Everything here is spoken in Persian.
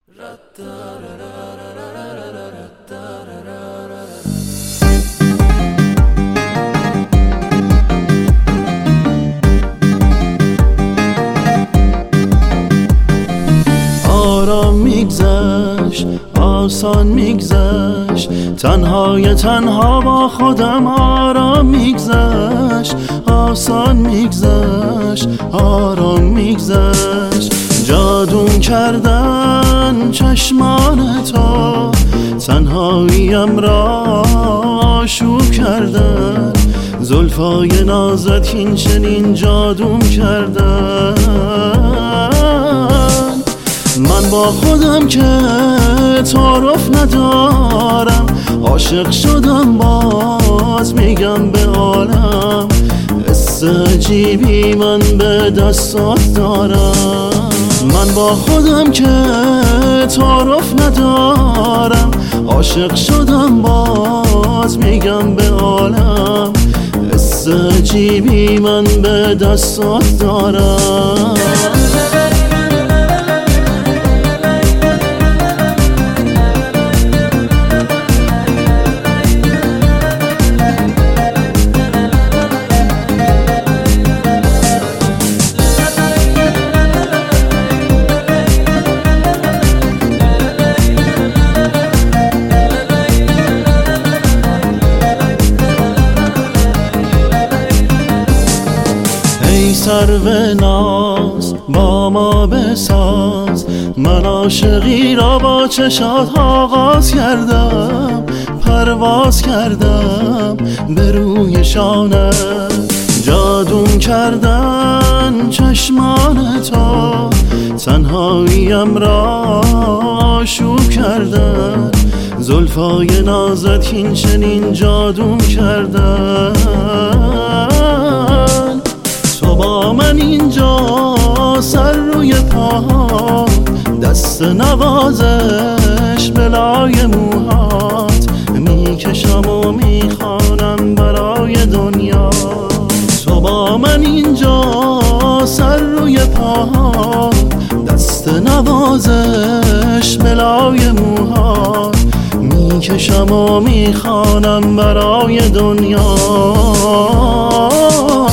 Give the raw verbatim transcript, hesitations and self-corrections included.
آرام میگذشت، آسان میگذشت، تنهای تنها با خودم. آرام میگذشت، آسان میگذشت، آرام میگذشت. جادوم کردن چشمان تو، تنهاییم را آشوب کردن. زلفای نازت این چنین جادوم کردن. من با خودم که تعارف ندارم، عاشق شدم باز میگم به عالم. حس عجیبی من به دستات دارم. من با خودم که تعارف ندارم، عاشق شدم باز میگم به عالم. حس عجیبی من به دستات دارم. سرو ناز با ما بساز، من عاشقی را با چشات آغاز کردم. پرواز کردم به روی شانت، جادوم کردن چشمان تو، تنهاییم را آشوب کردن. زلفای نازت این چنین جادوم کردن. تو با من اینجا سر روی پا، دست نوازش بلای موهات، میکشم و میخوانم برای دنیا. تو با من اینجا سر روی پا، دست نوازش بلای موهات، میکشم و میخوانم برای دنیا.